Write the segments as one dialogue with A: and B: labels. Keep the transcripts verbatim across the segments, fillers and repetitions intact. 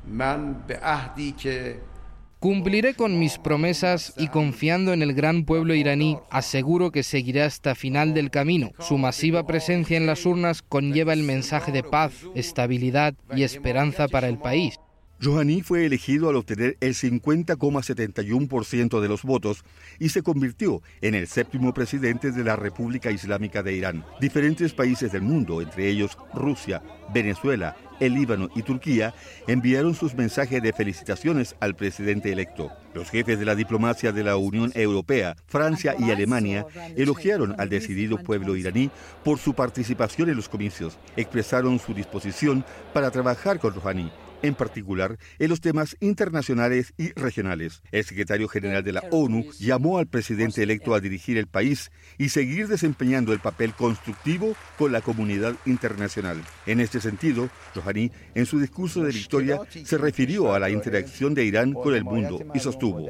A: Cumpliré con mis promesas y confiando en el gran pueblo iraní, aseguro que seguiré hasta final del camino. Su masiva presencia en las urnas conlleva el mensaje de paz, estabilidad y esperanza para el país.
B: Rouhani fue elegido al obtener el cincuenta coma setenta y uno por ciento de los votos y se convirtió en el séptimo presidente de la República Islámica de Irán. Diferentes países del mundo, entre ellos Rusia, Venezuela, el Líbano y Turquía, enviaron sus mensajes de felicitaciones al presidente electo. Los jefes de la diplomacia de la Unión Europea, Francia y Alemania elogiaron al decidido pueblo iraní por su participación en los comicios. Expresaron su disposición para trabajar con Rouhani, en particular en los temas internacionales y regionales. El secretario general de la ONU llamó al presidente electo a dirigir el país y seguir desempeñando el papel constructivo con la comunidad internacional. En este sentido, Rouhani, en su discurso de victoria, se refirió a la interacción de Irán con el mundo y sostuvo: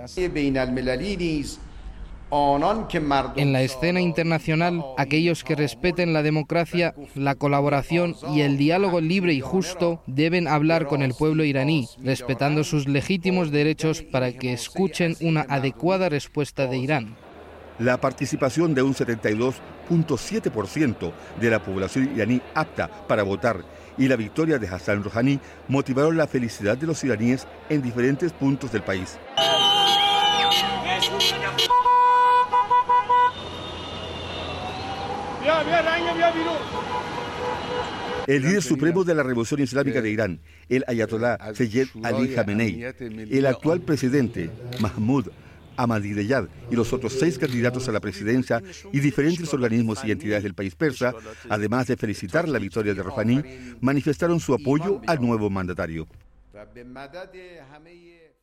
A: en la escena internacional, aquellos que respeten la democracia, la colaboración y el diálogo libre y justo deben hablar con el pueblo iraní, respetando sus legítimos derechos para que escuchen una adecuada respuesta de Irán.
B: La participación de un setenta y dos punto siete por ciento de la población iraní apta para votar y la victoria de Hassan Rouhani motivaron la felicidad de los iraníes en diferentes puntos del país. El líder supremo de la Revolución Islámica de Irán, el ayatolá Seyed Ali Khamenei, el actual presidente Mahmoud Ahmadinejad y los otros seis candidatos a la presidencia y diferentes organismos y entidades del país persa, además de felicitar la victoria de Rouhani, manifestaron su apoyo al nuevo mandatario.